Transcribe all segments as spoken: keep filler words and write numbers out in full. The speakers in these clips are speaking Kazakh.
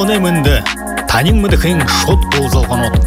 углоне мэнде танин мыдыхын шот болзалған от.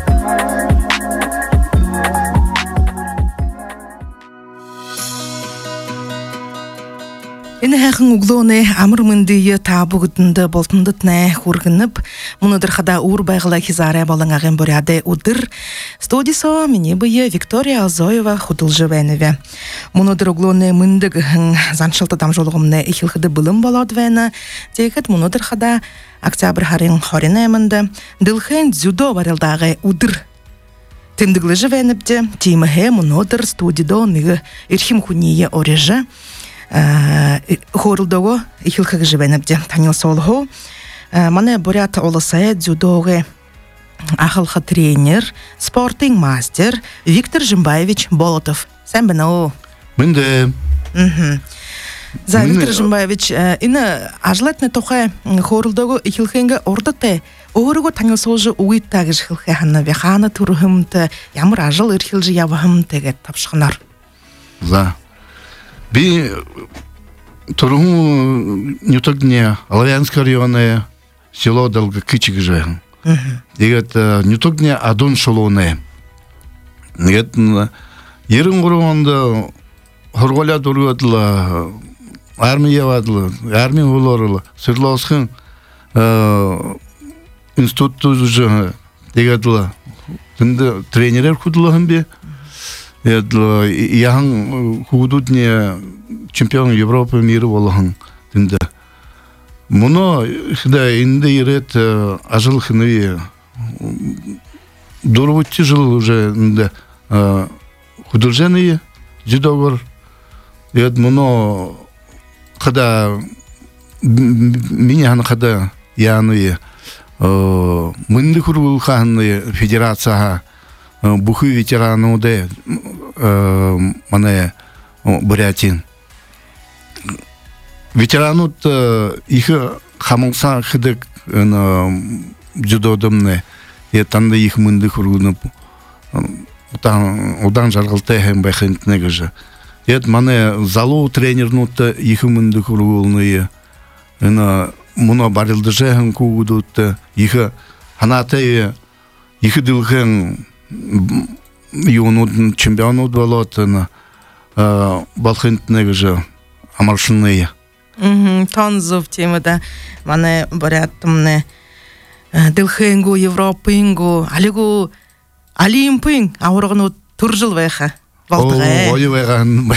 Эне хахын углоне амыр мындыйы табугытынды болтындытна хургынып, мунудыр хада ур байгыла хизаре балаңағын боряды удыр. Студисо мені бые Виктория Азоева худылжывеневе. Мунудыр углоне мындыгын заншылты дамжолығымны ихилхыды былым баладвена, текет мунудыр хада октябрь харин хорина эмынды, дылхын дзюдо барылдағы удыр. Тымдыглы живенепде, тимахе мунудыр студидо ныгы ирхим хуние орежа, хорылдого ихилхага живенепде танил солхо. Мане борят олысая дзюдоғы ахылха тренер, спортинг мастер Виктор Жимбаевич Болотов. Сән бі нау? Мінде. За, Виктор Жимбаевич, ина ажлатны тоқа хорылдого ихилхенге ордаты оғырығы танил солжы уйттағы жихилхе ханна вехана турхымты, ямыр ажыл ирхилжы явахымтыға тапшықынар. За. Би тургу нютогне Лавянское районе село Долго Кычик живем. Дегет нютогне Адон шолоне. Дегет ерин гурунда хорголя дургатла армия вадла армия улорла Свердловскин институт уже дегетла тында тренерлер кудлагын бе. Это яхан худудне чемпион Европы мира волхан тында. Муно хда инде ирет ажыл хны дурвути жил уже инде художеные жидогор. Это муно хда меня хан хда яны мынды курул ханны федерация бухы ветерану де мане Бурятин. Ветеранут их хамылса хыдык дзюдодымны етанды их мынды хургуны удан жаргылты хэм бэхэнтнеге же. Ет мане залу тренернутты их мынды хургулны муно барылды же хэм кугудутты их ханаты их дылхэн юнут чемпионут болотына балхынтнеге же амаршынные. Тонзов темада мане боряттымны дылхэнгу Европынгу алигу Олимпинг ауырғыну туржыл вайха валтыға. Ой вайған.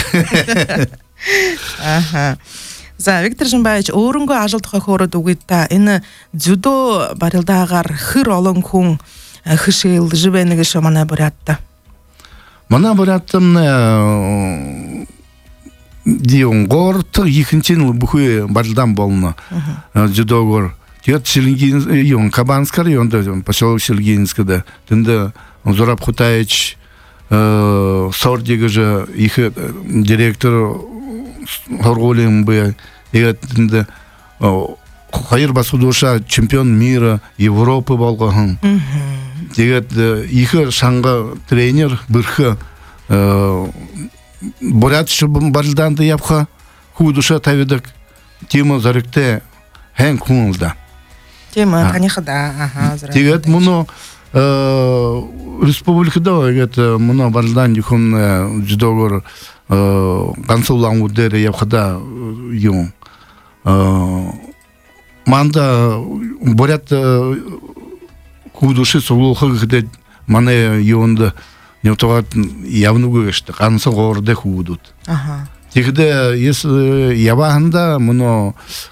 За, Виктор Жимбаевич, орынғы ажылтыға хорыды угитта, іні дзюдо барылдағар хыр олың күн хышыл живенеге шо мана борятта. Мана боряттымны дион горты екіншен бұхы барылдан болны дзюдо гор. Тет Сергеевск, йон Кабанский район, поселок Сергеевскда, тында Зураб Хутаевич сордеге же их директор Хорголем бы, и тында хайыр басу душа чемпион мира Европы болған. Дегет их шаңға тренер бірхі борят шыбым барылданды япха худуша таведік тема зарыкте хэн күңілді. Тема, конечно, да. Дегет мұны республикада егет мұны барылдан юхын жүдогыр қансулан өдері япхада юн. Манда борят худуши соглухы где мане юнды неутогат явну гөшті, қансы ғорды худут. Тегде если явахында мұны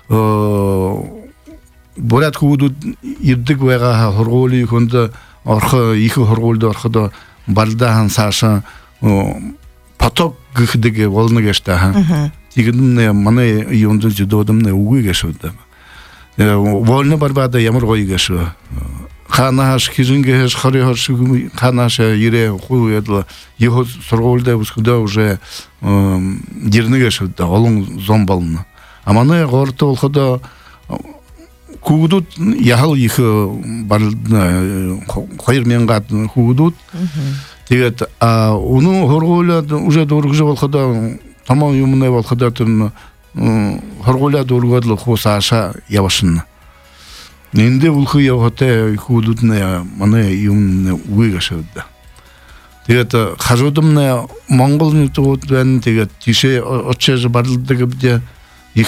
борят худут ирдік вайға хорголы юхынды орхы, ихы хорголды орхыда бардахан саша поток гыхдыге волны гешті. Тегде мане юнды жүдодымны уғы гешуді. Волны барбада ямыр ғой гешу. Ханаш хижинге харихаш ханаш ире хуедла его сорголда бускуда уже дирныга шуда олың зомбалны. Аманы горты олхада кудут яхал их барна хайр менгат кудут. Тегет а уну хорголда уже доргжы олхада тамам юмны олхада тын хорголда доргадла хосаша явашынна. Нинде улхы явгате худутне мане юмне уйгашыда. Тэгээд хажуудамне Монголны тууд байна. Тэгээд тийшээ очиж барлдаг гэдэг их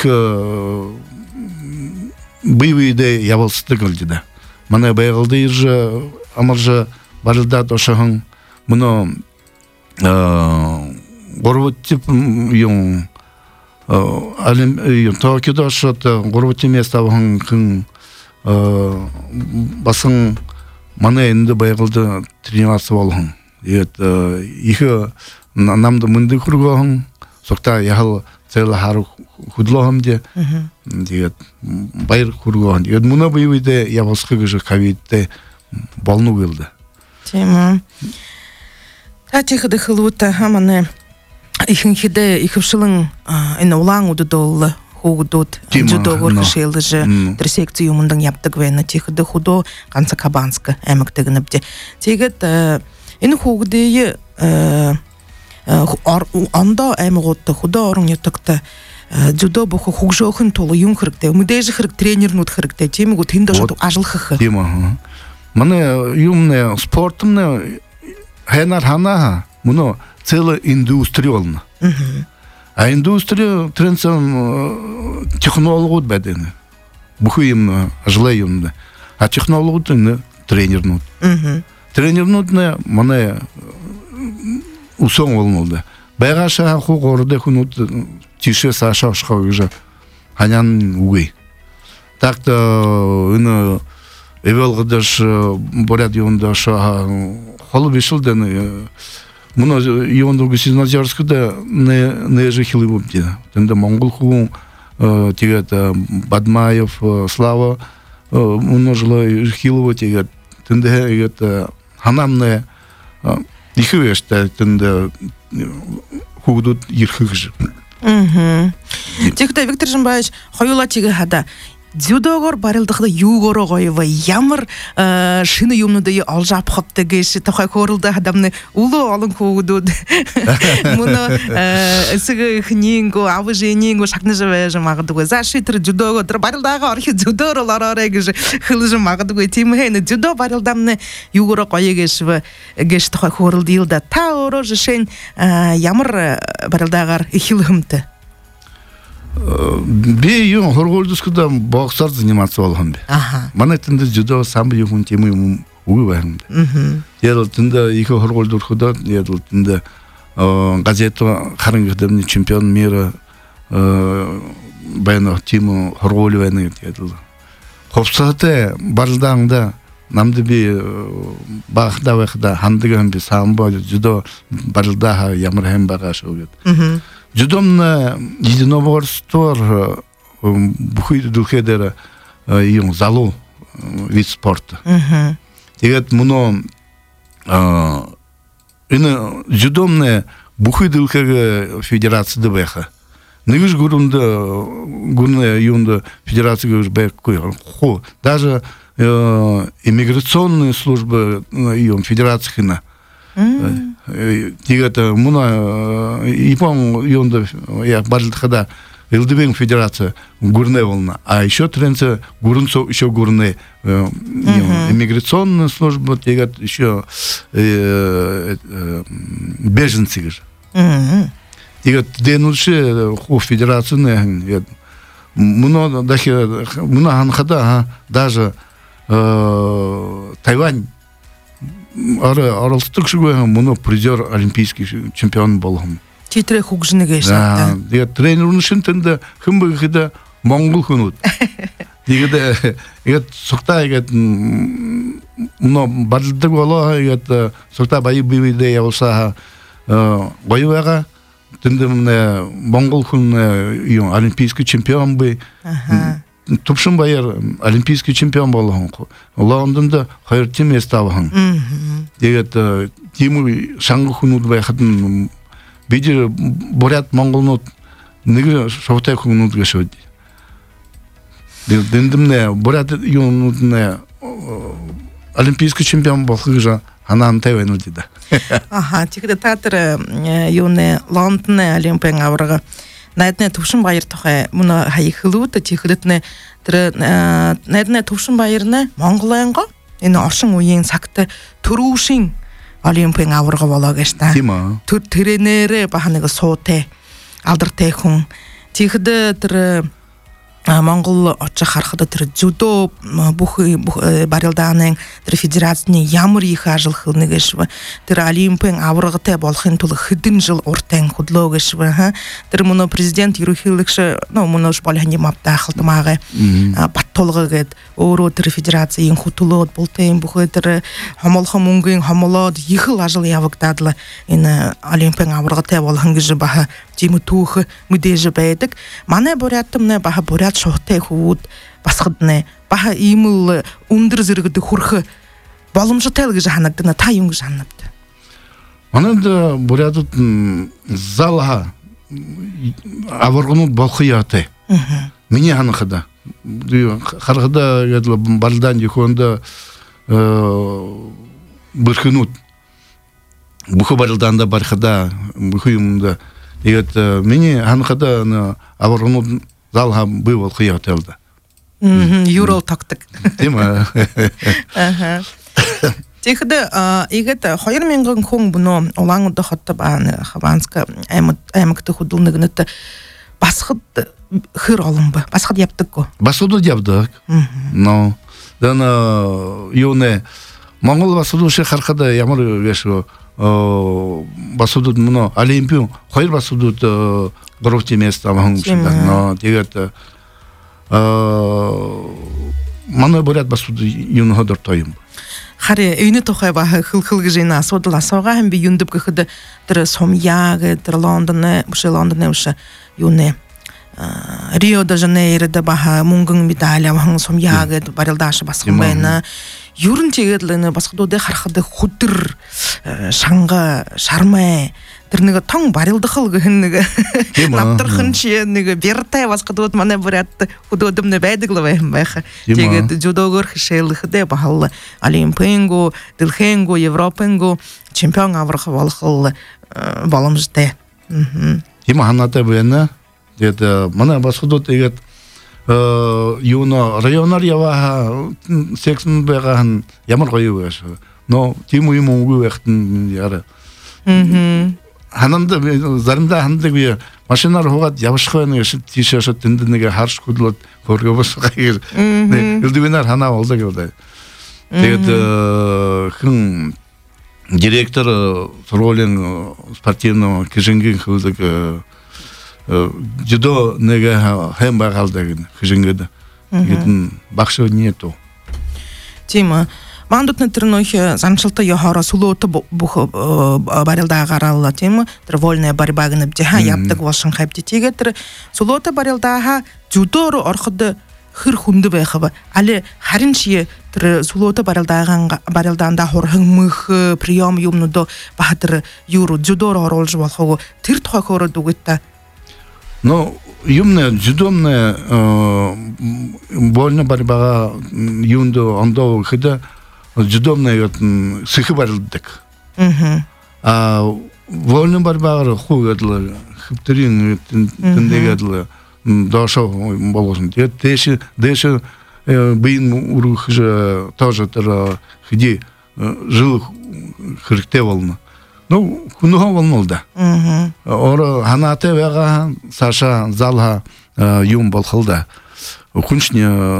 бивиде явуулдаг л манай байгалды ирж амарж барлдаад ошхон мөн горвотип юм алим Токиодо шот горвоти места вон хэн басан манай энд байгалды тренироваться болгон. Это их намд мынды хургохон сокта яхал цел хару худлохомде. Тэгээд баяр хургохон. Тэгээд муна бивиде явуулсхыг гэж хавидте болну билдэ. Тийм. Атих дэхлута хамане ихэнхидэ ихвшлэн энэ улаан уддол хогдод жудогор хшэлж тэр секци юмдан явдаг байна. Тихдэ худо ганца Кабанск аймагтагнабде. Тэгээд энэ хогдээ ондоо аймагуудад худо орон ятагта жудо бохо хугжоохын тул юм хэрэгтэй. Мэдээж хэрэг тренернууд хэрэгтэй. Тийм үү тэнд дошод ажиллах. Тийм аа. Манай юмне спортмне хэнар ханаа мөн целая индустрия болно. А индустрия тренцэн технологиуд байдаг. Бүх юм ажлаа юм. А технологиуд нь тренернууд. Тренернууд нь манай усон болмолда. Байгааша хуу гордэ хүнүүд тишээ саашаашхаа гэж ханян үгүй. Такт энэ эвэлгдаш боряд юндаш хол бишэлдэн мөн юундаг сизназярскда не не жихилбуди. Тэнд монгол хүн тэгээд Бадмаев Слава множло жихилво тэгээд тэнд тэгээд ханамне ихвэштэй тэнд худууд ирхэг гэж. Мм. Тэгтээ Виктор Жамбаевич хоёулаа чигээ хада дзюдогоор барилдахда юугоор гоёва ямар шинэ юмнуудыг олж авахдаг гэж тохой хөөрөлдө хадамны улуу олон хүүхдүүд мөн эсэг хнинго авжининго шагнаж байж магадгүй зааши тэр дзюдогоор барилдаага орхи дзюдоор ороорой гэж хэлж магадгүй тийм ээ дзюдо барилдамны юугоор гоё гэж гэж тохой хөөрөлд илда та өөрөө жишээ ямар барилдаагаар ихлэмтэй би юм хоргоолдускуда боксар заниматься болгон би. Манай тэнд жудо самб юм тийм юм үгүй байна. Яг л тэнд их хоргоолдурхудаа яг л тэнд газет харин гэдэм чемпион мира байна тийм хоргоол байна гэдэг л. Ховцаатай балдаанда намд би бахда бахда хандган би самбо жудо балдаа ямар хэм байгаа шүү гэдэг. Жудомна единоборство бухой духедера юм залу вид спорта. Тэгээд мөн энэ жудомна бухой духег федерацияда байха. Нэгж гүрэнд гүрэн юунд федерация гэж байхгүй. Хоо даже иммиграционная служба юм федерацияна тэгээд муна ипон юнда я барлдахада Элдебен федерация гурне волна, а еще тренцы гурнцо еще гурне иммиграционная служба тэгээд еще беженцы же. Тэгээд денуши ху федерацияны муна дахи муна ханхада даже Тайвань аралстык шугуя муну призер олимпийский чемпион болгон. Титре хугжныга шатта. Я тренерун шинтенде хымбыгыда монгол хунут. Дигеде я сокта я но баддаг боло я сокта бай бивиде я болса гоюга тенде монгол хун олимпийский чемпион бы. Тупшин байер олимпийский чемпион болгон. Лондонда хайрти места болгон. Тэгээд тиму шангу хунут байхад Бидер борят монголнууд нэг шовтай хүмүүд гэшүүд. Дэндэмнэ борят юунууд нэ олимпийский чемпион болох гэж ханаантай байна үү да. Аха, тэгэхээр та тэр юуны Лондонны олимпийн аварга Найдне төвшин баяр тухай муна хаяхлууд тихлэтнэ тэр найдне төвшин баярны Монголынго энэ оршин үеийн цагт төрүүшин олимпийн аварга болоо гэж та. Тэр тренерэ баха нэг суутай алдартай хүн. Тэгэхэд тэр Монгол очих харахад тэр зүдо бүх барилдааны тэр федерацийн ямар их ажиллах нэгшв тэр олимпийн аваргатай болохын тулд хэдэн жил уртан хөдлөө гэшв тэр мөн президент ерөнхийлөгч мөн шболхны мапта халтмаагаа баттулга гэд өөрөө тэр федерацийн хөтлөөд бултын бүх тэр хомолхон мөнгөний хомолоод их л ажил явагдаад л энэ олимпийн аваргатай болох гэж баха тийм түүх мэдээж байдаг. Манай бурятмны баха бурят шуутай хүүд басгаднэ. Баха ийм л өндөр зэрэгд хүрэх боломжтой л гэж ханагдана. Та юм гэж ханагд. Манайд бурятууд залха аваргнууд болох яатай. Миний ханахада. Харахада гэдэл балдан жихонда бүрхнүүд бүх балданда бархада бүх юмда тэгээд миний ханахада аваргнууд залха бий болох яатай да. Мм юро тактик. Тийм аа. Аха. Тэгэхэд игэд хоёр мянган хүн бөнөө Улаан-Удаа хот бааны Хаванска аймагт хөдөлнөгнөд басхад хэр олон ба басхад явдаггүй. Басхад явдаг. Но дана юуне Монгол басхад шиг харахад ямар гэшөө басхад мөн олимпион хоёр басхад гуравчи место авах юм шиг. Но тэгээд аа манай бурят басхад юун ходор тоим. Хари энэ тухай ба хэл-хэл гэж энэ асуудал асуугаа хэм би юндብ гэхэд тэр Сомьяг тэр Лондон биш Лондон биш юу нэ Рио де Жанейро да баха мөнгөн медаль авах Сомьяг барилдааш басхан байна. Ер нь тэгээд л энэ басхадуудыг харахад хүдэр шанга шармай тэр нэг тон барилдахал гэх нэг навдрахын чи нэг бяртай басхадууд манай бурят хөдөөдөмнө байдаг л байх байх. Тэгээд жүдөгөр хшээлхэдэ бахал олимпингу, дэлхэнгу, европенгу чемпион аврах болох боломжтой. Тийм ханаатай байна. Тэгээд манай басхадууд тэгээд юуно районаар яваа сексэн байгаа ямар гоё вэ? Но тийм юм уу байхтан яра. Мм. Ханамда заримдаа хандаг би машинаар хугаад явах байх гэж тийшээс тэнд нэг харш хөдлөд хөргөөс гайр. Элдвинаар ханаа болдог юм. Тэгээд хэн директор сургуулийн спортивного кижингийн хөлөг жидо нэг хэм байгалдаг хижингэд гэдэн багш нэту. Тийм Мандут тэр нөх замшилтай яхара сүлөөт бүх барилдаа гараалла тийм тэр вольная борьба гэнэ жаха явдаг болшин хавди тэгээд тэр сүлөөт барилдаа зүдөөр ороход хэр хүнд байх ба али харин чи тэр сүлөөт барилдаагаан барилдаанда хурхан мөх прием юмнууд баатар юур зүдөөр оруулж болохоо тэр тухай хөөрөд үгэт та. Но юмне зүдөөмне вольная борьба юундо ондоо хэдэ жидомная сыхбарлдык. А вольный барбар хуйдл хиптерин тендегадл дошо болосын. Тэши дэши бин урух же тоже тэр где жил хэрэгтэй болно. Ну хүнөө болмолда. Ор ханаатай байгаа саша залха юм болохолда. Хүнчний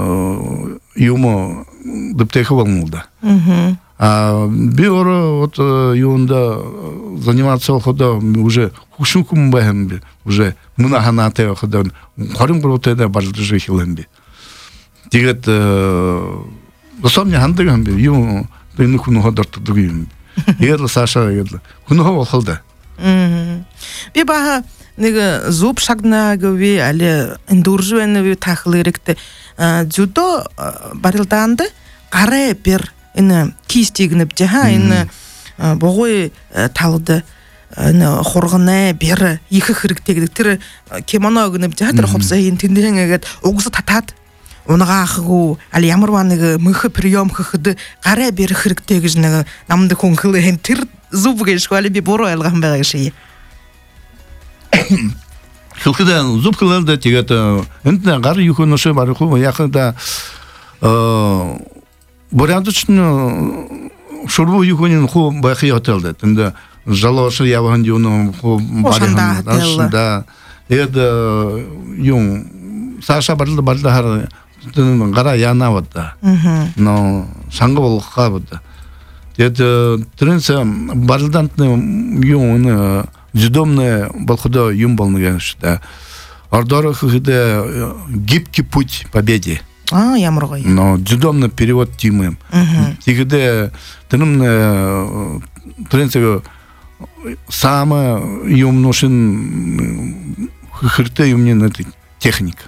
юм дэптэх болмолда. А биоро вот юнда заниматься ходом уже хушукум бэхэмби уже мына ханаатай ходон хорин гротэдэ барлжи хилэмби. Тэгээд осомня хандаг хэмби юм энэ хүн ходортдаг юм. Ер саша гэдэг хүнөө болохолда. Би баа нэг зуб шагна гэвэ али эндуржвэн ви тахлэрэгт зүдо барилдаанд гарэ бэр энэ кистигнэв жаха энэ богой талд энэ хургана бэр их хэрэгтэй гэдэг тэр кимоно гэнэв жаха тэр ховсын тэндэнгээд угс татаад унагаахгу али ямар ба нэг мөх прием хөөхд гарэ бэр хэрэгтэй гэж нэг намд хүн хэлэн тэр зуб гэж али би буруу ялгах байгаа шиг. хылкыдан зуб кылды тегет энтне гар юхоноше барыху якында э борядычны шурбу юхонин ху бахи отелде тенде жалошы яван дюну ху барыханда да эд юм саша барлы барлы хар тен гара яна ватта но санга болха ватта эд тренса барлдантны юм жидомне болходо юм болныган шта ордор хыде гибкий путь победе. А, я моргай. Но жидомне перевод тимы. Тигде тенемне тренса сама юм ношин хырте юмне на техника.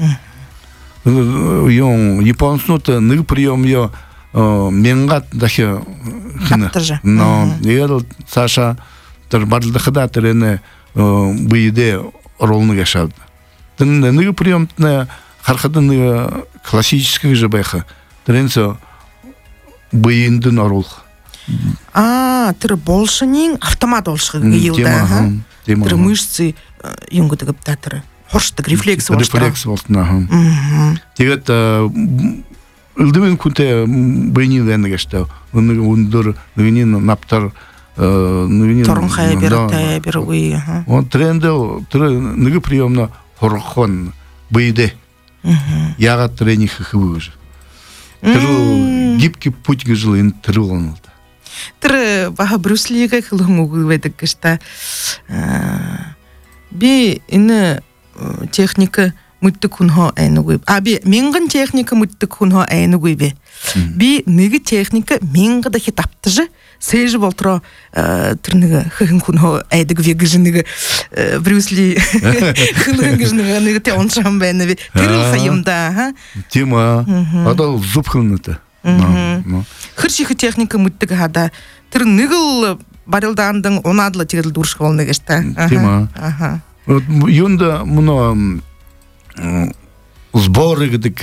Юм японцута ны прием yo менгат дахе хына. Но ел Саша тер барлыхда терене быйде ролны гашады. Тенне ны приемтне хархадын классический же бэха. Тренсо быйынды нарул. А, тер болшынин автомат болшыгы йылда, ха. Тер мышцы юнгыдыгып татыры. Хорштык рефлекс болшта. Рефлекс болтна, ха. Тегет ылдымен күнте быйнин венне гашты. Уны ундыр нынин наптар Торун хая бертай беруи. Он тренде ныгы приемна хорхон быйде. Яга тренинг хывыжы. Тыру гибкий путь гыжылын тыру олнылды. Тыры баха Брюслиге хылым угыведік кышта. Би ины техника мытты күнхо айны гуйб. А би менгін техника мытты күнхо айны гуйбе. Би ныгы техника менгі да хитапты жы. Сейжі болтыра түрнігі хығын күнхо айдығы вегіжінігі Брюсли хылығыжінігі ныгы те оншам бәйіні бе. Түріл хайымда. Тема. Адал зуб хылыныты. Хыршихы техника мұттығы хада. Түр ныгыл барылдандың онадлы тегіл дұршық болны кешті. Тема. Юнда мұны сборы гідік.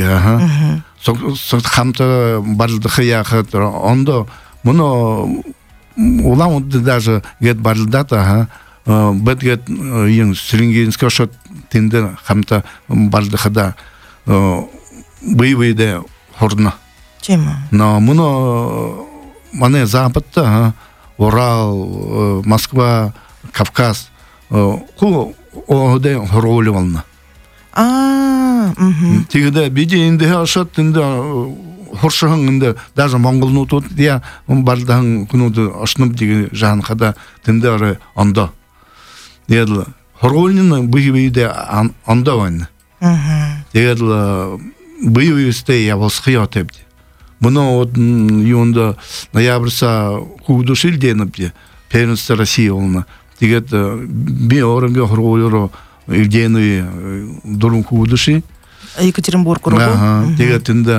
Хамта барылдықы яқы. Онда мұны улам ұдды даже гет барылдата, бәд гет ең Срингенская шот тенді хамта барылдықыда бый-быйде хорна. Тема. Но мұны мане западта, Урал, Москва, Кавказ, ку оғыде хоролы вална. А, мхм. Тегіде биде инде ашат тенді хоршығын даже Монголну тут я бардағын күнуді ашынып деген жағын қада тенді ары анда. Деділі, хоролының бұй-бұйде анда вайны. Деділі, бұй-бұйісте явылсқы атепді. Бұны юнда ноябрьса кудушил деніпді, первенство России олына. Дегеді, би орынға хоролыры илдені дұрын кудуши. Екатеринбург ұрығы. Дегеді,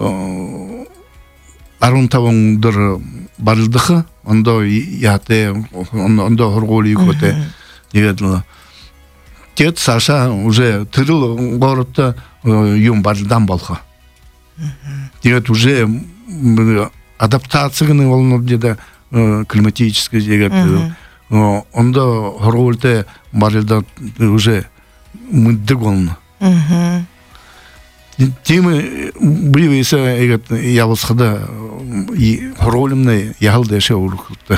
арун тавыңдыр барылдықы, онда яте, онда хорголы екоте. Дегеді, тет Саша уже тырыл ғорытта юм барылдан болға. Дегеді, уже адаптацияны олыныр деді климатический дегеді. Онда хорголыте барылдан уже мүддік олыны. Темы бривейся егет явылсқыда хоролымны яғылды әше ұрықылды.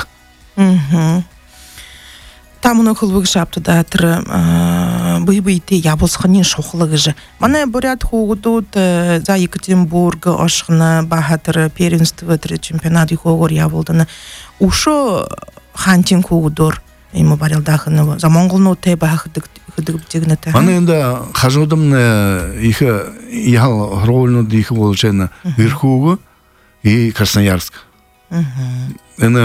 Тамыны құлбығы шапты да тұры бұй-бұйте явылсқынен шоқылығы жы. Мана бұрят хоғыдуд за Екатеринбург ашқыны бағатыры первенство түрі чемпионат хоғыр явылдыны. Ушо хантин хоғыдыр. Ему барилдахны за Монголну те бахыдык хыдыгтегнете. Аны енді қажудымны ихі ял ролну дихи болчена Верхову и Красноярск. Аны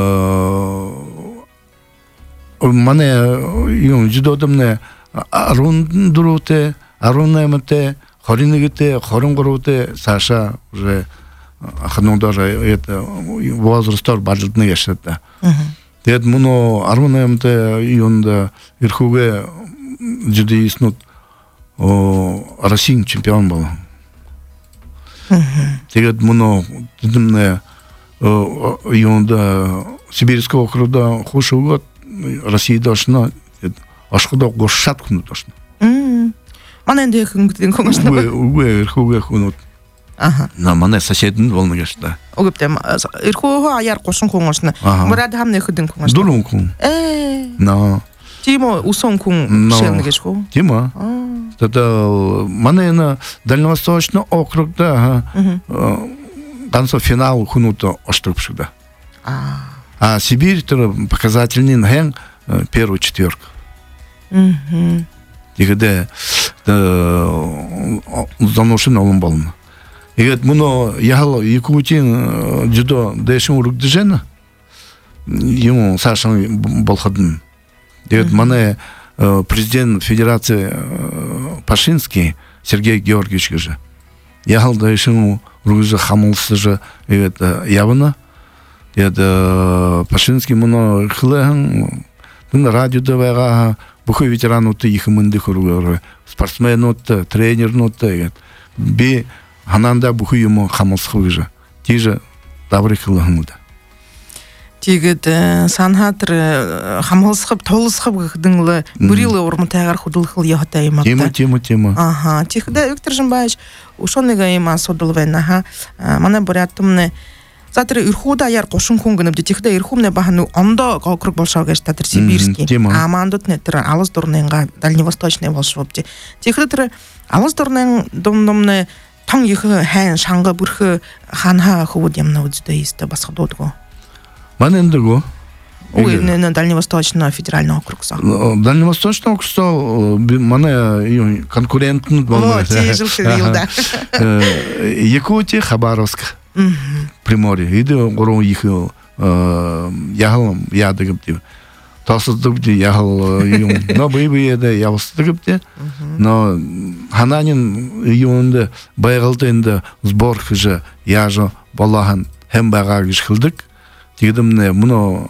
мане юм жидодымны арун дуруте, аруннамте, хоринигите, хорингуруте Саша уже ахну даже это возрастор бадлытны яшатта. Дед мұны арманаямды үйінді Верхове жүді еснут Россиян чемпион бол. Дед мұны дедімне үйінді Сибирского округда хошы ұғыт Россияда ашына ашкыда гошат күнү тошну. Мм. Мана энде күнгүтен коңошну. Уге ирхуге күнү. Аха. На мана соседин болну гешта. Огептем ирху аяр кошун коңошну. Мурад хамне худин коңошну. Дурун кун. Э. На. Тимо усон кун шелне гешку. Тимо. Это мана на Дальневосточный округ, да. Концов финал хунуто оштурпшуда. А Сибирь то показательный ген первую четверку. Мгм. И когда заношен олумбална. И вот муно ягал Якутин дзюдо дэшин урук дежена. Ему Сашан Болхадын. И вот мане президент Федерации Пашинский Сергей Георгиевич же. Ягал дэшин урук же хамылсы же это явно. Это Пашинский муно хлэхан на радио давайга бухой ветеран от их мынды хургары спортсмен от тренер от би хананда бухой ему хамылсхы же тиже добрый хлэхмуда. Тигет санхатр хамылсхып толысхып гдыңлы бурилы ормутайгар худылхыл яхтай макта. Тема тема тема. Ага, тихда Виктор Жимбаевич ушонега има содулвена ха. Мана бурятымны Затыр ирхуда яр кошун кунгынып детихда ирхумне бахану ондо округ болшаугаш татыр сибирский. А мандут нетер алыс дурненга дальневосточный болшопти. Тихда алыс дурнен домдомне тан ихы хан шанга бурхы ханха худемна удздаиста басхадотго. Манендего. Ой, на Дальневосточный федеральный округ. Дальневосточный округ мане конкурентный был. Вот, тежил ходил, да. Якутия, Хабаровск. Приморье. Иди гору их ягал ядыгыпти. Тасыдыпти ягал юм. Но бейбе еде явыстыгыпти. Но хананин юнда байгалты сбор хыжы яжо балахан hem багагыш кылдык. Тигдимне муну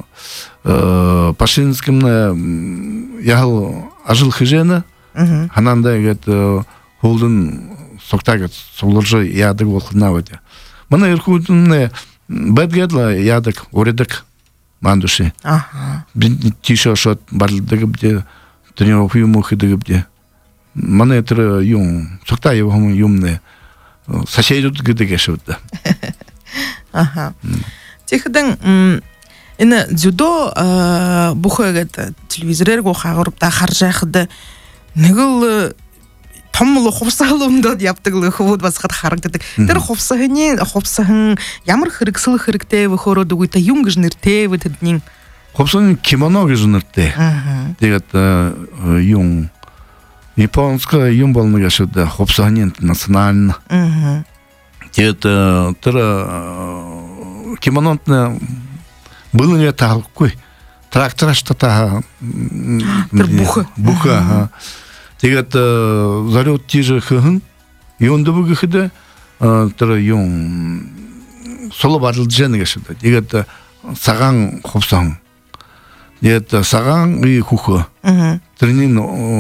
Пашинскимне ягал ажыл хыжена. Хананда гет холдун соктагет солоржы ядык болхынавыды. Мана ирхудне бедгедла ядык оредик мандуши. Ага. Бин тише шот барлдыгыбде тренировок юму хыдыгыбде. Мана это юм сокта его юмне соседут гыдыгешуды. Ага. Тихден ина дзюдо бухагат телевизорерго хагырыпта харжахды нэгэл томло ховсалундад яптыглы ховод басхат харагдык. Тэр ховсахны ховсахын ямар хэрэгсэл хэрэгтэй вөхөрөд үгүйта юнгжнэртэй вэтэднин. Ховсан кимоно гэжнэртэй. Тэгээд юм японская юм болно гэшэд ховсахны национально. Тэгээд тэр кимононтна было не такой трактор что-то буха буха. Тэгээд зарёд тиже хын и он дыбы гыхыда тэр юм соло барыл жен гэшэд. Тэгээд саган хопсан. Тэгээд саган и хухо. Тэрнин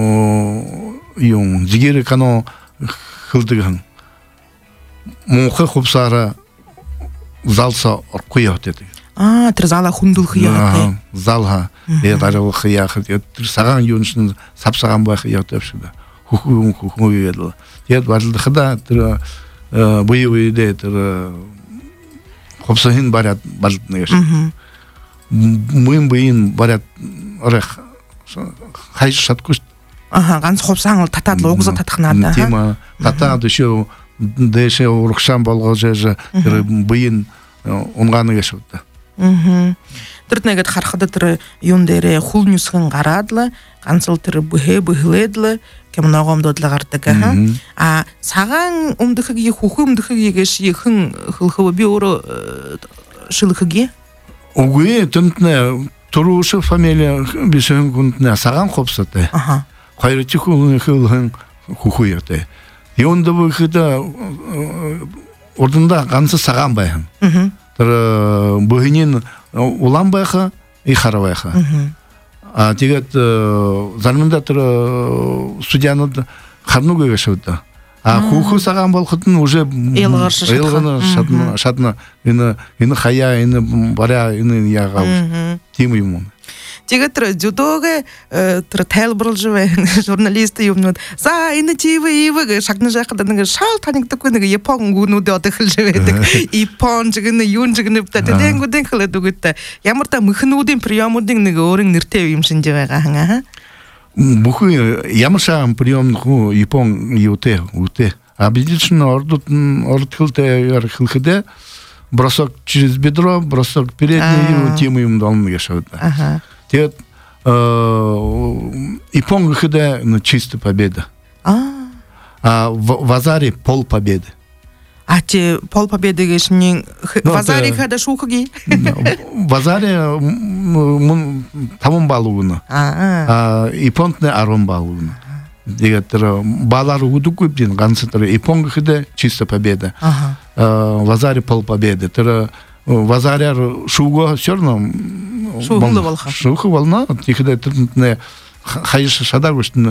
юм жигэр кано хылдыгын. Мохы хопсара залса оркуяхт эти. А, тэр зала хундул хыяхт. Залха э дарыл хыяхт. Тэр саган юншын сапсаган байх ятапшыда. Хуху хуху едл. Яд барлы хада тэр буйуйде тэр хопсахин барят барлны. Мым буйин барят орех хайш шаткуш. Ага, ганц хопсаң татат логза татхнада. Тема татат ещё дэше урухшан болгожэ тэр буйин унганы гэшүтэ. Мм. Тэрнэгт харахад тэр юун дээрээ хул нүсгэн гараадлаа, ганцл тэр бүхэ бүхлээдлээ, кемногомдодлаа гардаг аа. А саган өмдөхөгийг хөхөм өмдөхөгийг шихэн хөлхөө би өөрөө шилхэги. Үгүй тэнтнэ турууш фамилия бишэн гүнтнэ саган хопсотэй. Аха. Хайрчи хүн хөлхэн хөхөөтэй. Юунд бүхэдэ ордонда ганц саган байхан. Мм. Тэр бухинин улан байха и харавайха. А тэгээд зармында тэр судьянууд харнуг гэшүүдэв. А хүүхүү саган болоход нь уже элгэн шатна шатна энэ энэ хаяа энэ бараа энэ ягаа тийм юм. Тиге тра дзюдога тра тайлбырыл живе журналисты юмнут. За инициативы ивы шагны жакында неге шал таник такой неге япон гунуды отыхыл живедик. Япон жигыны юн жигыны птатен гуден кылды гутта. Ямарта мыхнудын приемудын неге орын нирте юмшин жевага ханга. Буху ямаша прием ху япон юте уте. Обычно ордут ордхилте ярхилхде бросок через бедро, бросок передний, тему им дал мне шагда. Те япон хде на чистая победа. А в Азаре пол победы. А те пол победы гешни в Азаре хада шухаги. В Азаре тамон балуна. А японне арон балуна. Дегатра балар удуку бин ганцтра япон хде чистая победа. В Азаре пол победы. Тра в Азаре шуго всё равно шугулы волха. Шугу волна, тихде не хайша шадагушна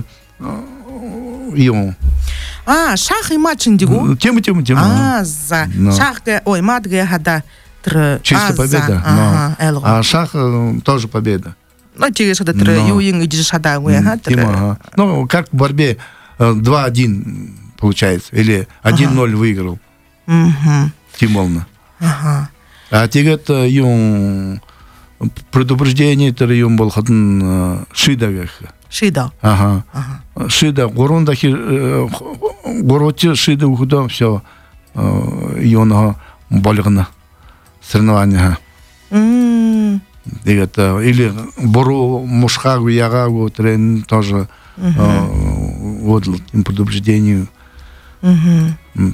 ион. А, шах и матчин дигу? Тему, тему, тему. А, за. Шах, ой, матге хада. Чистая победа. А шах тоже победа. Ну, тебе шада тра юинг иди шада гуя, ха? Тема, ну, как в борьбе два-один получается, или один-ноль выиграл. Угу. Тимовна. Ага. А тебе-то юм предупреждение, это юм был ходен шидагах. Шида. Ага. Шида. Горундахи гороти шида ухода все йона болгана соревнования. Мм. Это или бору мушхагу ягагу трен тоже вот им предупреждению. Угу.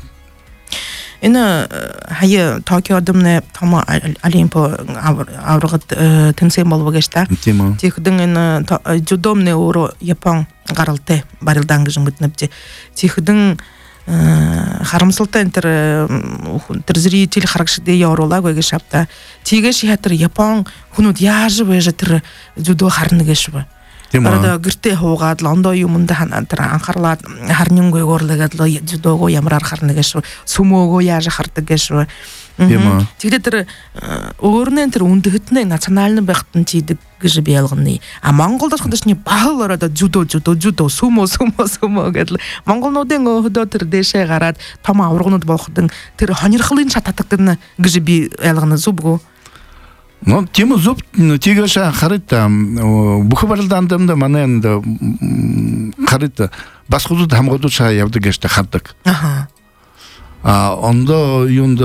Ина хая Токиодымны тама Олимпо аврагат тенсем болбагашта. Тихдин ина жудомны оро Япон гаралте барилдан гыжынгытнапти. Тихдин харамсылтан тер тер зритель харакшыде ярола гыгышапта. Тигеш ятыр Япон хунут яжы вежа тер жудо харныгышбы. Арада гирте хоогад лондо юмунда ханантра анхарлаад харнин гойгорлогад ло жудого ямраар харнагаш сумого яажа хартагаш. Тэгдэ тэр өөрнөө тэр үндгэтнэ национальны байхтан чийдэг гэж би ялганы. А Монголд хадашны баал ороод жудо жудо жудо сумо сумо сумо гэдэл монголнуудын өдөө тэр дэшээ гараад том аврагнууд болохдэн тэр хонирхлын шататагдана гэж би ялганы зүбгөө. Ну, тему зуб, тигаша харита, бухабарлдандамда маненда харита, басхузут хамгодуша явдагешта хаттак. Ага. А ондо юнда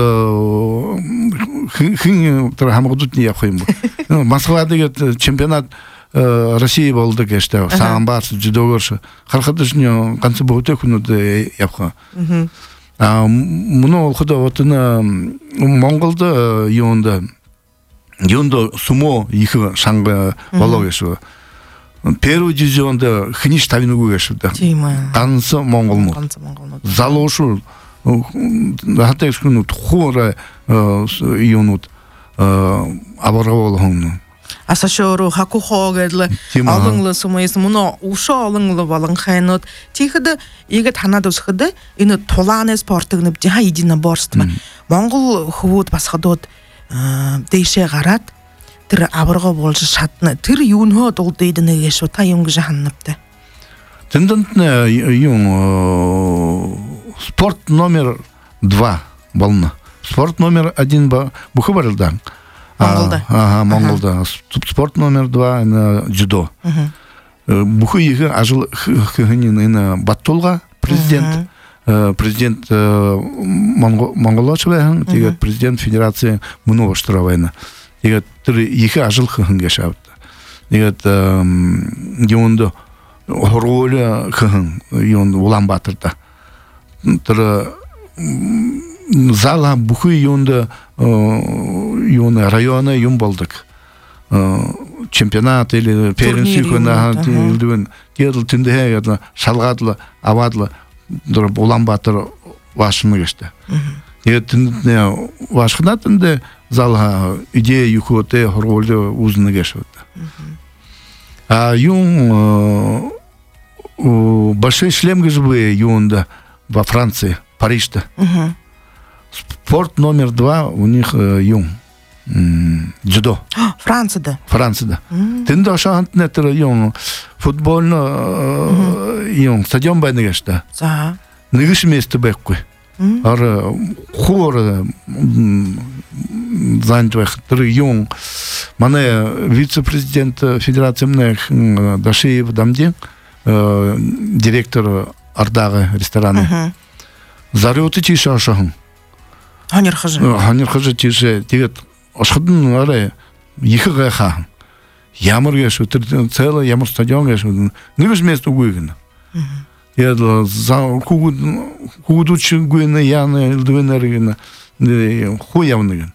хин тра хамгодут не яхойм. Москвадагы чемпионат России болды гешта, самбарс жудогош. Хархадышнё канцы боте хунуды япха. А муну худа отына Монголда юнда Юнда сумо их шанга балогешу. Первый дивизионда хниш тавинугу гешуда. Танцы монголну. Залошу хатешкуну хора юнут абараволхуну. Асашору хакухогедла алыңлы сумайс муно уша алыңлы балың хайнот. Тихыды иге танадус хыды ины туланы спортыгны жа единоборство. Монгол хувуд басхадот дэйшээ гараад тэр аварга болж шатна тэр юунөө дулдээд нэгээс та юм гэж ханнаптай. Тендентная юм спорт номер два волна. Спорт номер один бухабарлдан. Монголда. Ага, Монголда. Спорт номер два на дзюдо. Буху иге ажыл хыгынын на Баттулга президент. Президент Монголочвен, тигет президент Федерации Муновоштровайна. Тигет три их ажил хынга шавта. Тигет юнда хороля хын юн Улан-Батырда. Тра зала буху юнда юна района юм болдык. Чемпионат или первенство на тилдүн тедл тиндеге шалгадлы авадлы дұрып Улан-Батыр вашыны кешті. Ертінде вашқынатында залға идея юхоте хоролды узыны кешті. А юн большой шлем гжбы юнда во Франции, Парижда. Спорт номер два у них юн. Дзюдо. Францияда. Францияда. Тенде ашаант нетер юн футбольно юн стадион байна гэшта. За. Нэгш место байхгүй. Ар хор занятых тэр юн манай вице-президент федерациямных Дашиев Дамдин директор Ардагы рестораны. Зарыуты чиша ашахан. Ханер хажы. Ханер хажы чиша тэгээд ашхадын ары екі гайхан. Ямар гэш тэр целый ямар стадион гэш нэгш место гүйгэн. Я за худ худуч гүйнэ яны элдвенэргэн хуявнэгэн.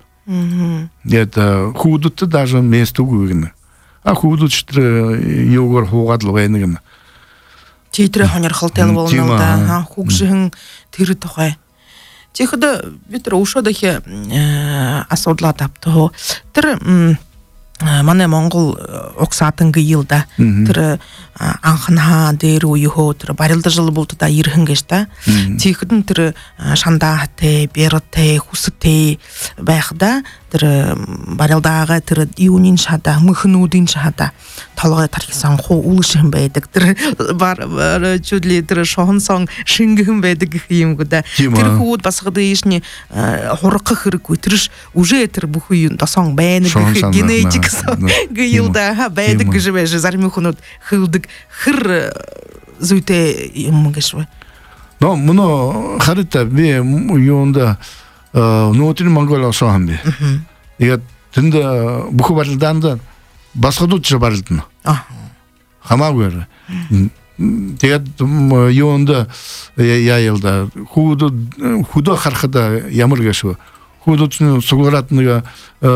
Это худут даже место гүйгэн. А худуч югор хугадлгэнэгэн. Титрэ ханер халтел болнолда хугжин тэр тухай. Тихда витр ушодахи асодлаа тапты. Тэр манай Монгол оксатын гыйылда тэр анхна дээр уйхоо тэр барилда жыл болду да ирхэн гэж та. Тихдэн тэр шандаатай, бэртэй, хүстэй байхда тэр барилдаага тэр юунин шада, мөхнүүдийн шада толгой тархисан хуу улшин байдаг. Тэр бар чүдли тэр шонсон шингэн байдаг гэх юм гоо да. Тэр хүүд басгады ишни хурах хэрэггүй тэрш уже тэр бүх юм досон байна гэх генетик гыйылда байдаг гэж байж зармихнууд хылдаг хэр зүйтэй юм гэж бай. Но мно харita би юунда нотын Монголиа шохан би. Яг тэнд бүх барилдаанд басгадууд ч барилдана. Аа. Хамаагүй. Тэгээд юунда яаялда хүүд худо харахада ямар гэшв. Хүүдүүд сугарат нэг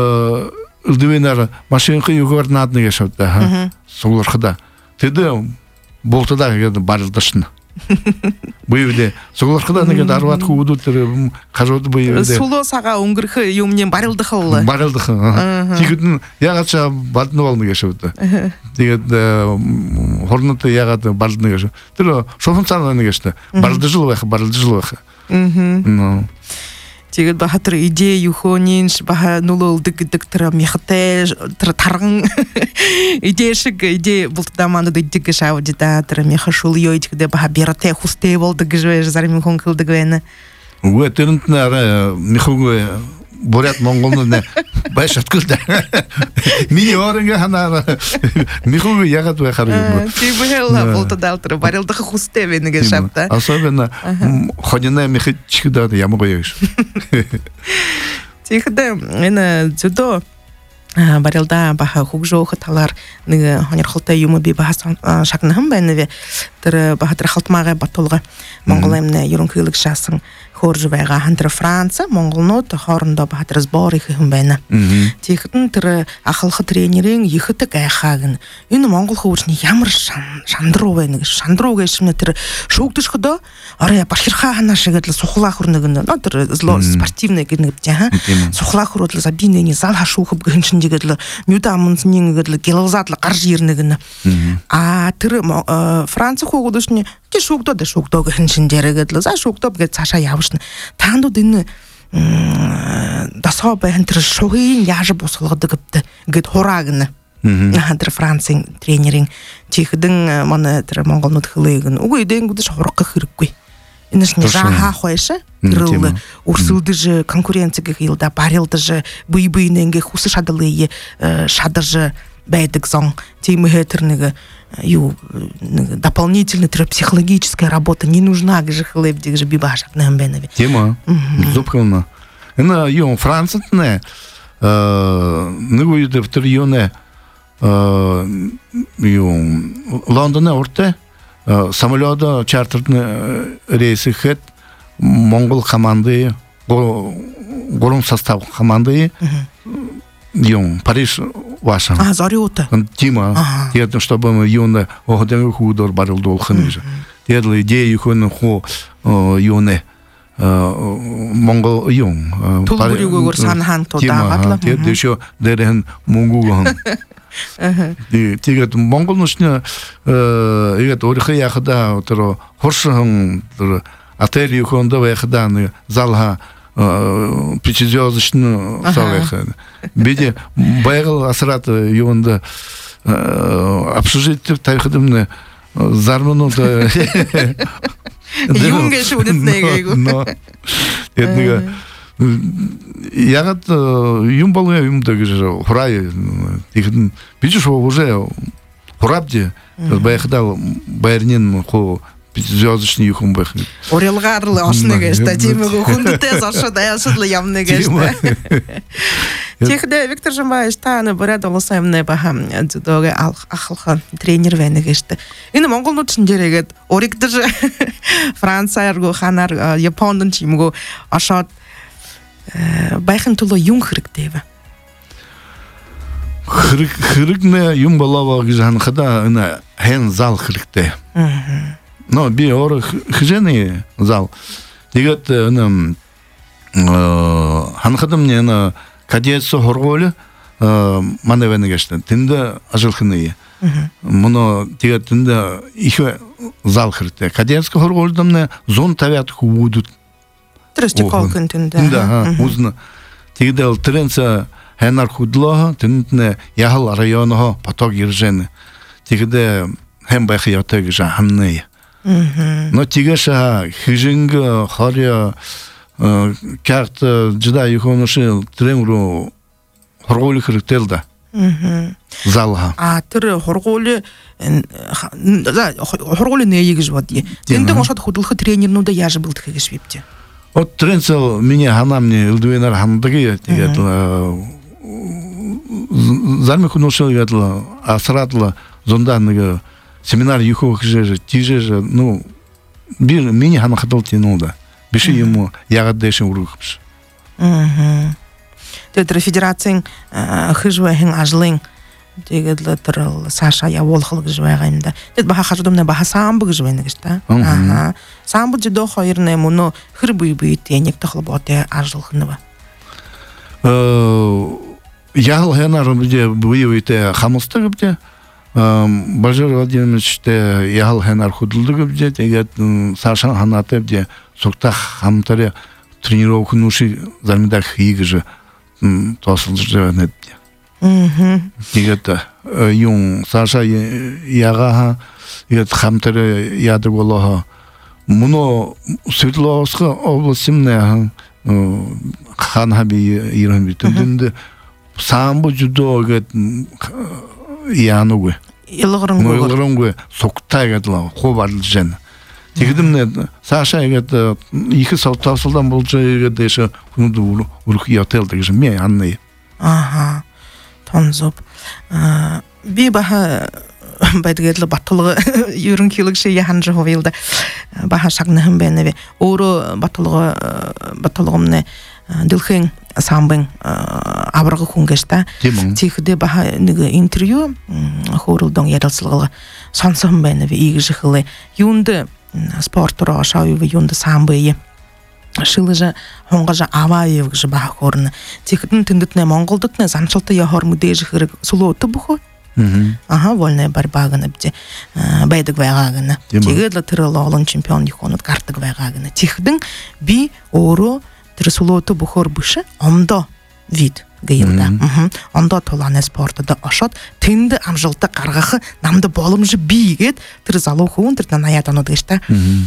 элдвенар машинхи югаар наадны гэшв та. Сугархада. Тэд болтода гэдэг барилдашна. Буйвде сугархада нэг дарват хүүдүүд тэр хажууд буйвде суло сага өнгөрөх юмнын барилдах л барилдах. Тэгэхэд ягаад ч бадны болно гэшв та. Тэгээд хорнот ягаад бардны гэшв. Тэр шофон цаана гэшв. Бардажл байх, бардажл байх. Мм. Тэгээд бахатар идея юхонинш баха нулулдаг гэдэг тэр мяхтай тэр тарган идея шиг идея бултдаманд дэдэг шавди да тэр мяхашул ёйд гэдэг баха бирате хустэй болдог гэж зарим хүн хэлдэг байна. Үгүй тэрнт нэр мяхуг бурят монголны башат гүлдэ. Миний оринга ханаа мяхуг ягаад байхаар юм. Тибэл бултдал тэр барилдах хустэй байна гэж шавта. Особенно ходина мяхичгдаа ямар гоё юм. Тихдэ энэ зүдо барилда баха хугжоох талаар нэг хонёрхолтой юм би баасан шагнахан байна вэ. Тэр бахатар халтмаага батулга Монгол эмнэ ерөнхийлөг шаасан хөрж байгаа хантар Франц монголнууд хоорондоо бахатар сбор их юм байна. Тэгэхдээ тэр ахлах тренерийн ихдэг айхааг нь энэ монгол хөвчний ямар шандруу байна гэж шандруу гэж юм тэр шүүгдэшгдөө орой бахирхаа ханаа шигэд л сухлаа хөрнөг нь тэр спортивный гэдэг жаа сухлаа хөрөдлөө сабинэний зал хашуухб гэншин жигэд л нюда амнцнийн гэд л гилзаад л гарч ирнэг нь а тэр Франц хөвгдөшний чи шүүгдөө шүүгдөө гэншин жирэгэд л за шүүгдөө гэж цаашаа явшна таандууд энэ дасгаа байна тэр шугийн яаж босголгодог гэд хураагна тэр Францын тренерийн чихдэн манай тэр монголнууд хэлээг нь үгүй дэнгүүдш хурах хэрэггүй энэс не хаах байшаа гэрэл өрсөлдөж конкуренц гэх илда барилдаж бүй бүйнэ ингээ хүс шадлыг шадарж байдаг сон тийм хэтэр нэг ю дополнительная психологическая работа не нужна гэж хэлэв гэж би башак нам байна би тема зупхна энэ ю Францны нэг үед тэр юунэ ю Лондоне орте самолета чартерный рейсы хэт Монгол команды гурван состав команды ю Париж ваша а зориута тима тэгээд чтобы мы юуны оходен худор барилдуулах гэж тэгээд идея юуны хуу юуны Монгол юун тулгүрүүгээр санахан тудаагаад л тэгээд дэшо дэрэн мөнгөг тэгээд Монгол нүшнэ тэгээд өөрийнхөө яхада тэр хуршин тэр атери юундаа байхада залха пятизвездочную салеха. Биде байгал асрат юнда общежитие тайхадымны зармануда. Юнга шудетнеге. Но этнега ягат юмбалга юмдага же хурай. Видишь, уже хурабде байхдал байрнин хо пятизвездочный юхум бэх. Орелгарлы ашныга ста темеге хунды тез ашыда яшыдлы ямныга ста. Техде Виктор Жамбаевич таны бара долосаймны бахам дзюдога ахылха тренер венеге ста. Ины Монгол чиндерегет орикдер Франциярго ханар Япондын чимго ашат байхын тулы юн хырыктева. Хырык хырыкны юм балава гыжан хада ына хен зал хырыкте. Но би ор хыжены зал. Дигет ына ханхадым мне на кадетсо хорголы маневене geçti. Тинде ажылхыны. Муно дигет тинде ихе зал хырыкте. Кадетско хорголдым не зон тавят худут. Трестикол континде. Да, узна. Тигдел тренца хенар худлага тинтне яхал районого поток иржены. Тигде хем байхиятыг жахамны. Но тигэша хижинг харя карт жда юхоноши тренеру хорголы хырыктелда. Залга. А тэр хорголы за хорголы нэйгэж бод. Тэндэг ошод худлах тренернуда яж булт хэгэж випти. Вот тренцел меня ханамни Элдуинар хандаги тэгээд зарми хуношил ядла асратла зонданныга семинар юхох же тиже ну бир мини хана хатал тянуда биши ему ягаддешин урухпш. Мм. Тетр федерацияң хыжвахин ажлың тэгээд латерал Саша я волхылык жвайганда. Тед баха хаждымна баха самбык жвайныгыш та. Ага. Самбы жидо хайырны муну хырбый-бый тенек тахлыботе ажлыхныва. Э Ягыл хенар бде буйуйте хамыстыгы бде. Бажар Владимирович те ягыл хенар худылдыгы бде. Тэгээд Саша ханаты бде соктах хамтаре тренировку нуши замидар хигыжы тосылжы нет. Мм. Тигета юн Саша яга ет хамтаре яды голоха. Муно Светловска областимне ханхаби иран битүндүндө самбу жудо гет янугу. Илгырынгу. Илгырынгу соктайгатла хобарлжен. Тигдимне Саша гет iki салтасылдан болжы деше кунду урух ятелдыгы же мен анны. Ага. Тонзоп. Би баха байдгедле батылгы юрынкилык шей яханжы ховилда. Баха шагныхым беневи. Ору батылгы батылгымны дилхин самбын абыргы хунгешта. Тихде баха ниге интервью хорулдон яралсылгы сонсым беневи игижи хылы. Юнды спортура ашауы юнды самбые. Шылыжа хонгажа аваев гжы баха хорны. Тихдин тиндитне монголдытне занчылты яхор мудежи хырык сулоты буху. Ага, вольная борьба гана бде байдык вайгагана. Тигедла тырылолын чемпион юхонут картык вайгагана. Тихдин би ору тырысулоты бухор бышы омдо вид гыйылда. Ондо толаны спортыда ашат тинді амжылты қарғақы намды болымжы бигет тырызалу хуын тыртан аятану дышта.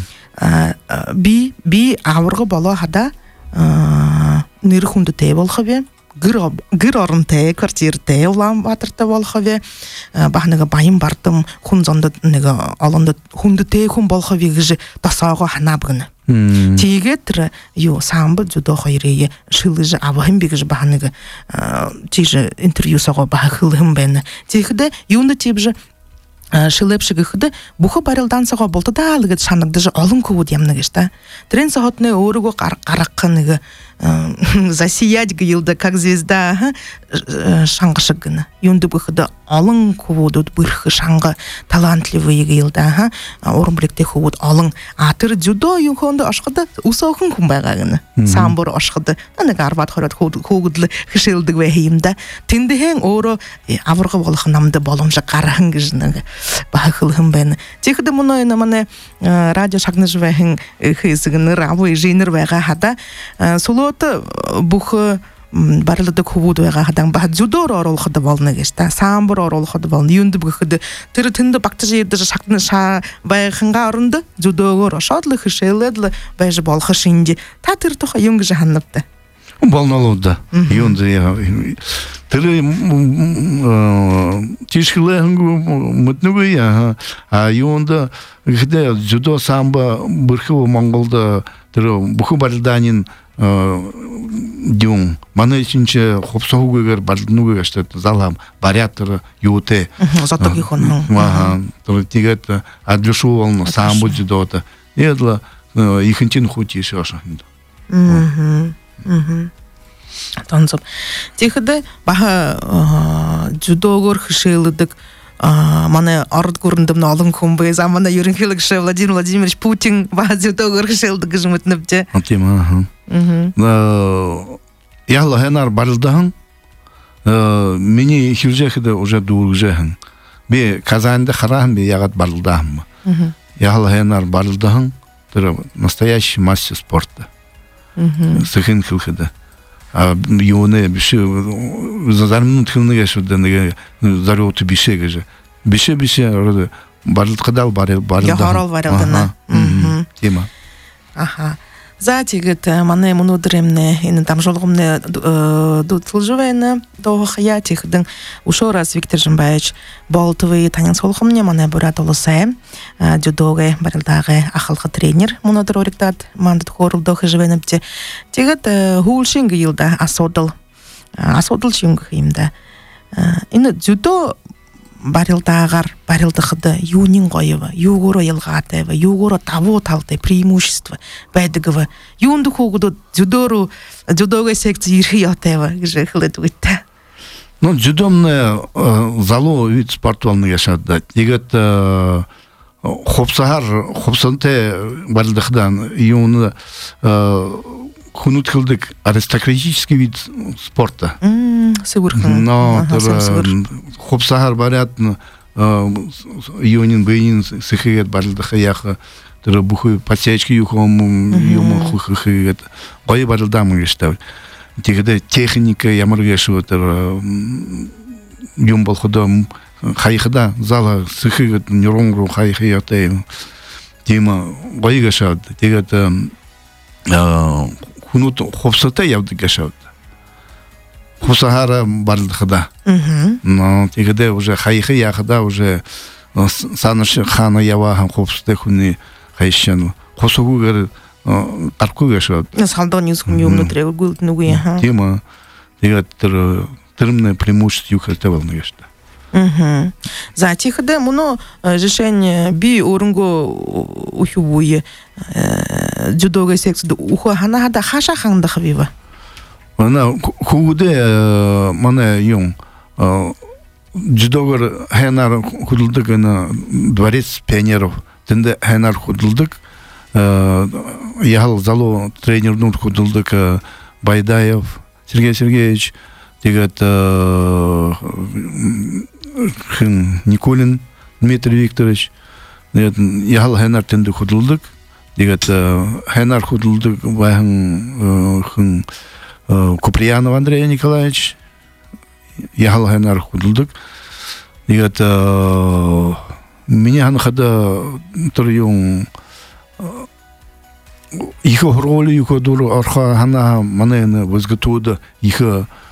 Би би авырғы бала хада ныры хунды тей болхабе. Гыр орынте, квартирте, улам батырты болхаве, бахныга байым бартым, хунзанды нега аланды хунды те хун болхаве гыжы тасаға ханабгыны. Тегетір, ю, самбы жудо хайрeye, шылыжы авахым бегіжі бахныга тежі интервью саға бахылым бәні. Тегіде, юнды тебжі шылепшігі хыды, бұхы барылдан саға болты да алығыд шанырдыжы алын көуд емнігішті. Трен сағатны орыға қараққыныға засиять гылды, как звезда шаңғышыгыны. юнды быхыды алың кувудут бырхы шаңғы талантливый гилда ха орынблекте хувуд алың атыр дзюдо юнхонда ашқыды усаухын кумбайгагыны самбор ашқыды аны гарбат хорат хугудлы хышылдык вехимда тиндихен оро авыргы болгон намды боломжа карахын гыжны бахылым бен тихде муно ина мане радио шагныжвехин хызыгны равы жинер вега хада солоты бухы барлыды хувуд вега хадан ба дзюдор оролхыды болны гешта самбор оролхыды болны юнды бухыды тыры тынды бакты жерде шакны ша байгынга орынды дзюдогор ошодлы хышеледлы байжы болхышинди та тыр тоха юнгы жаханныпты болналуда юнды тыры тишкиленгу мутнугу я а юнды где дзюдо самбо бырхы монголда тыры буху бальданин дюн маны чинче хопсогугер барднугер что залам барятыр юте зато гихон ага то тигет адлюшувал сам будет дота едла ихинчин хути шоша мм мм танцоп тихде баха жудогор хшелдик мане ард көрүндүм алын кумбай замана юринхилик ше Владимир Владимирович Путин базы тогор хшелдик жмытныпте антима ага ялла хенар бардаган мени хиржехде уже дуржехен бе Казанда харам бе ягат бардаган ялла хенар бардаган это настоящий мастер спорта сахин хилхда а юне бише за минут хилнеге шуденеге зароту бишеге же бише бише барлык кадал бар бардаган ярал варалдана тема аха затигет мане мунудремне ин там жолгумне дутлжувена до хаятихдин ушо раз Виктор Жимбаевич болтовый танин солхумне мане буратолосе дюдоге барылдагы ахалгы тренер мунудр ориктат мандыт хорулдо хжевенепте тигет хулшинг йылда асодыл асодыл шинг химда ин дюдо барилдагар барилдыхды юнин гоева югоро елгатева югоро таво талте преимущество байдыгова юнду хугуду дзюдору дзюдога секции ирхиятева гжехледуитта ну дзюдомне залу вид спортуалны яшады дегет хопсахар хопсанте барилдыхдан юны хунуткылдык аристократический вид спорта. Сыгурхан. Но хопсахар барят юнин бейнин сыхигет барлдыха яха тыры бухы пасечки юхом юма хухыхыгет гой барлдамы гештав. Тегде техника ямыргешу тыры юм болходом хайхда зала сыхигет нюронгру хайхиятей тема гой гешад тегет хунут хопсата явды гешад. Хусахара барлыхда. Но тегде уже хайхи яхда уже саныш хана ява хам хопсты хуни хайшан. Хосугугер тарку гешад. Салдонис юмно треба гулт нугуя. Тема тегет тырмне преимущество юхалтевал нешта. Угу. За тихде муно решение би орунго ухубуе дзюдога секцияда ухо хана хада хаша ханда хавива. Она худе мане юм дзюдогар хенар худылдык на дворец пионеров. Тенде хенар худылдык яхал залу тренер нур худылдык Байдаев Сергей Сергеевич тегет Никулин Дмитрий Викторович яхал хенар тенде худылдык тегет хенар худылдык байхан хын Куприянов Андрей Николаевич яхал хенар худылдык тегет меня хада турюн их роли их дуру арха хана манена возготуда их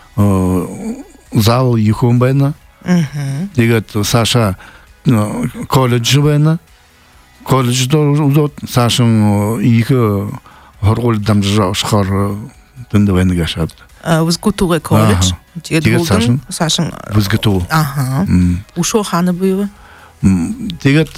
зал их умбена тегет Саша колледж бена колледж до Саша их роль там жашхар тендевен гашат возготуга колледж тегет Саша Саша возготу ага ушо хана быва тегет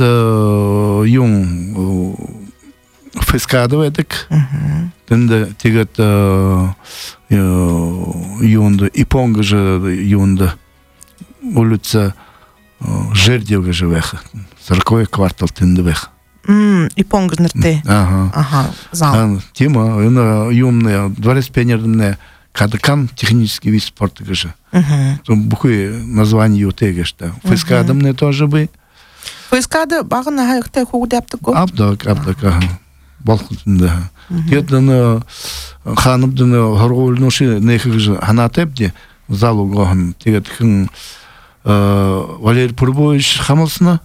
юм фескадо эдик тенде тегет юнда ипонга же юнда улица Жердевга живеха. Сороковой квартал Тиндевеха. Мм, и понгнерте. Ага. Ага, зал. Тема, она юмная, дворец пионерная, Кадыкан технический вид спорта гажа. Там бухой название утега что. Фискадам не тоже бы. Фискада багана хайхтай хугдяптыко. Абдак, абдак, ага. Балхутында. Тетдана ханымдана хорголноши нехгажа ханатепде залу гохан. Тегет хин Валерий Пурбович Хамылсына.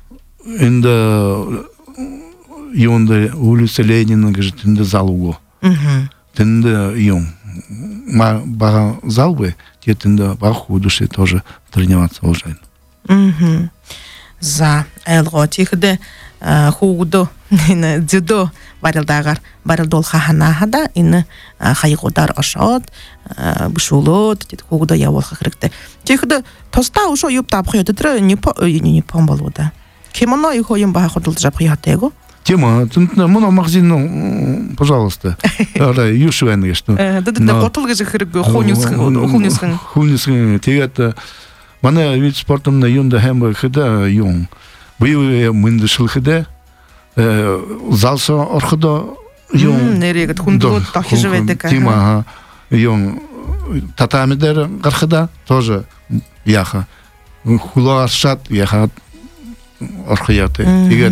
Инда юнда улица Ленина гажа тинда залу го. Тинда юм. Ма бага зал бы, тетинда бага худуши тоже тренироваться уже. Мгм. За элго тихде хугдо ина дзюдо барилдагар барилдол хаханахада ина хайгодар ашат бушулот тет хугдо явол хакрыкте. Тихде тоста ушо юп тапхыйды тре не не помбалода. Кемоно и хоим бага ходул жапхыятего. Тема, тунтна моно магазин, пожалуйста. Ара юшвен что. Да да да ботылга же хырык хонюс хонюсгын. Хонюсгын тегет мана вид спортом на юнда хэмбэ хэда юм. Быйы мындышыл хэда залса орхода юм. Нерегет хунду тахижеведека. Тема юм татамидер гархада тоже яха. Хулашат яха орхияты. Тегет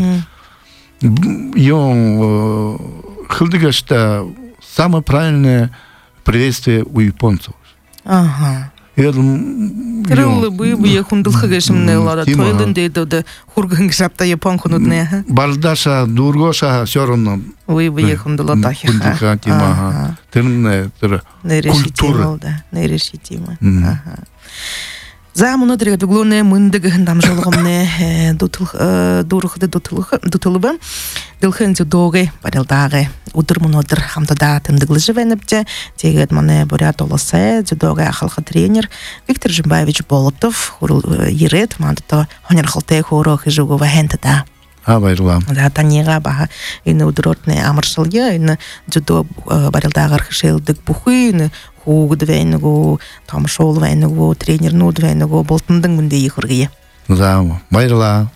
Йон хылдыга что самое правильное приветствие у японцев. Ага. Кириллы бы бы я хундылхагашымны лада тойлын дейді да хургын гшапта япон хунудне. Бардаша дургоша все равно. Вы бы я хундыла тахиха. Хундылха тема. Тырне тыр культура. Нерешитима. Ага. За мунадрыга дуглоне мындыгын дамжылгымне дутыл дурухды дутылхы дутылбы дылхын зюдоге барилдагы удыр мунадыр хамтада тындыглы живенепте тегет мане борят олосе зюдоге ахалха тренер Виктор Жимбаевич Болотов хурул ерет мандато хонер халте хоро хижуго вахентада. А байрла. Да танига баха ины удыротне амаршылга ины зюдо барилдагы хишелдык бухын хугдвейного там шолвейного тренер нудвейного болтындың мындай ихургие. Да, байрла.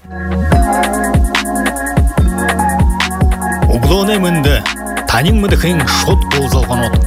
Углоне мынды таның мыды хин шот болзалған от.